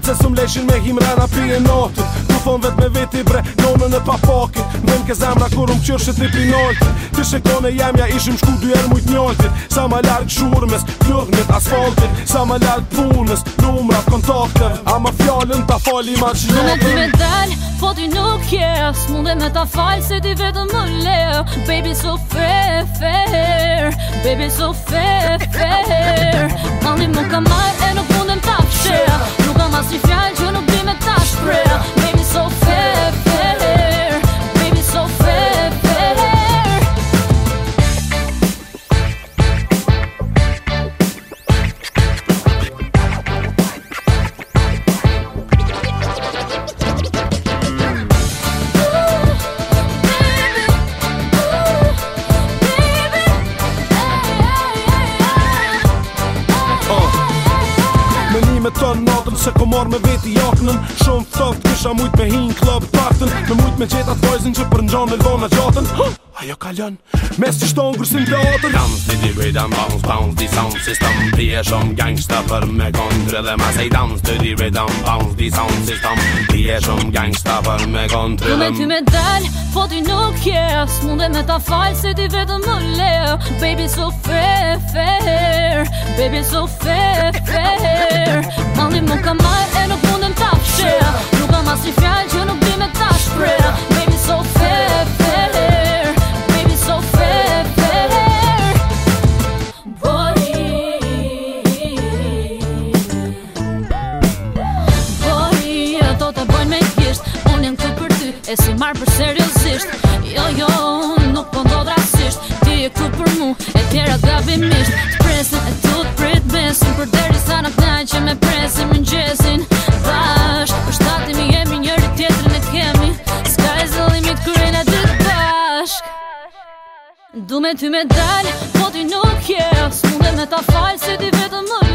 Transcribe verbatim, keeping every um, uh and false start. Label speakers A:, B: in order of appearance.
A: se s'um leshin me himrena pi e natën. Tu thon vet me veti bre, nonën e papakit. Mben ke zemra kur um qërshit një pinaltit. Ti shikone jemja ishim shku dy her mujt njaltit. Sa ma larg shurmes, plurgnit asfaltit. Sa ma larg punës, numrat, kontaktev. Ama fjallën ta fali ma që
B: Në ty me dal, po ti nuk je s'munde me ta fal se ti vetëm më le. Baby so fair, fair. Baby so fair, fair. Mani më ka marrë e nuk mundem ta fshea. Nuk kam as një fjallë që nuk di me ta shprea. Baby so fair, fair. Baby so fair, fair.
A: Me ton natën se ko marrë me veti jaknën. Shumë thoft kisha mujt me hin klub partën. Me mujt me gjetat vojzin që për nxan e lvona gjatën. Ajo kalon mes që shton gërsim teatër.
C: Dans të di rhythm, bounce, bounce, di sound system. Ti e shumë gangsta për me kontre dhe ma sej dans të di rhythm, bounce, di sound system. Ti e shumë gangsta për me kontre
B: dhe ty me dal, po ti nuk je s'munde me ta fal se ti vetëm më le. Baby so fair, fair. Baby so fair, fair. Mandi më ka marrë e nuk mundem ta fshea. Nuk kam as një fjallë që nuk di me ta shprea. Baby so fair, fair. Baby so fair, fair. Boy, boy, ato të bojnë me gisht. Unë jem këtu për ty, e si marrë për seriosisht. Jo, jo, nuk po ndodh rasisht. Ti e këtu për mu, e tjera gabimisht. T'presin e tu t'prit besin, për deri sa në knaj që me presin më ngjesin. Bashk, për shtatimi jemi njëri tjetrin e kemi. Sky's the limit kur e dy bashk. Du me ty me dal, po ti nuk je s'munde me ta fal se ti vetëm më